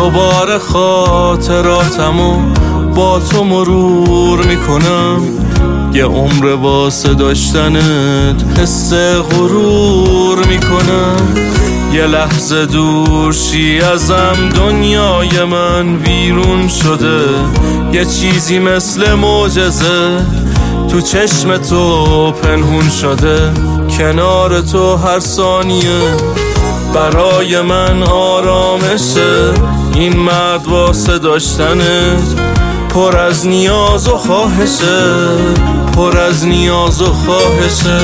دوباره خاطراتمو با تو مرور میکنم. یه عمر واسه داشتنت حس غرور میکنم. یه لحظه دور شی ازم دنیای من ویرون شده. یه چیزی مثل معجزه تو چشم تو پنهون شده. کنار تو هر ثانیه برای من آرامشه. این مرد واسه داشتنت پر از نیاز و خواهشه، پر از نیاز و خواهشه.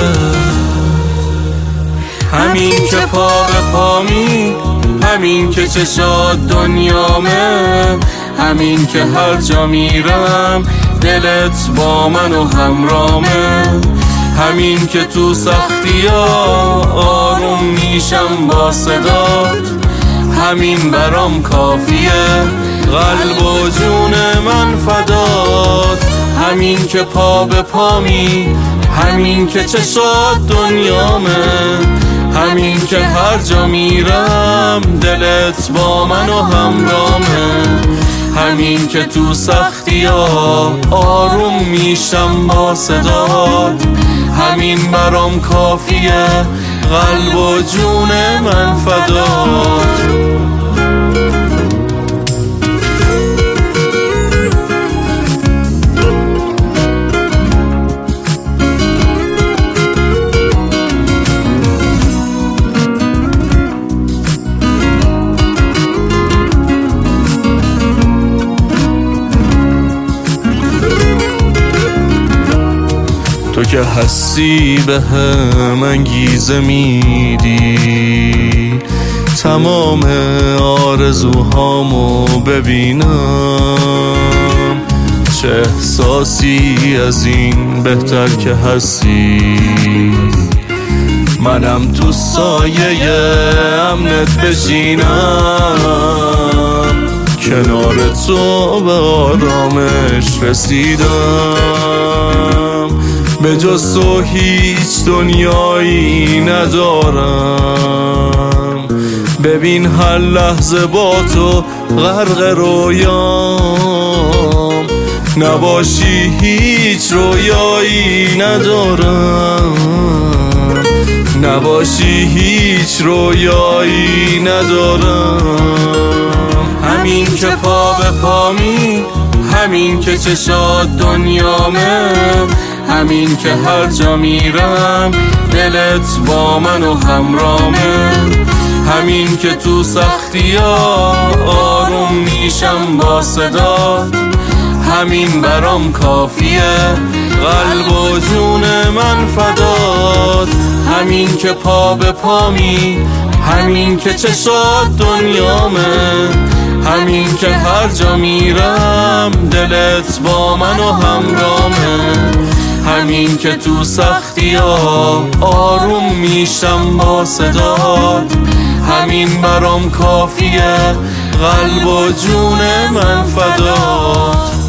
همین که پا به پامی، همین که چشات دنیامه، همین که هر جا میرم دلت با من و همرامه. همین که تو سختی‌ها آروم میشم با صدات، همین برام کافیه قلب و جون من فدات. همین که پا به پامی، همین که چشات دنیامه، همین که هر جا میرم دلت با من و همرامه. همین که تو سختی‌ها آروم میشم با صدات، همین برام کافیه قلب و جون من فدات. تو که هستی به هم انگیزه میدی تمام آرزوهامو ببینم. چه احساسی از این بهتر که هستی، منم تو سایه امنت بشینم. کنار تو به آرامش رسیدم، به جز تو هیچ دنیایی ندارم. ببین هر لحظه با تو غرق رویام، نباشی هیچ رویایی ندارم. نباشی هیچ رویایی ندارم. همین که پا به پامی، همین که چشات دنیامه، همین که هر جا میرم دلت با من و همرامه. همین که تو سختی‌ها آروم میشم با صدات، همین برام کافیه قلب و جون من فدات. همین که پا به پامی، همین که چشات دنیامه، همین که هر جا میرم دلت با من و همرامه. همین که تو سختی‌ها آروم میشم با صدات، همین برام کافیه قلب و جون من فدات.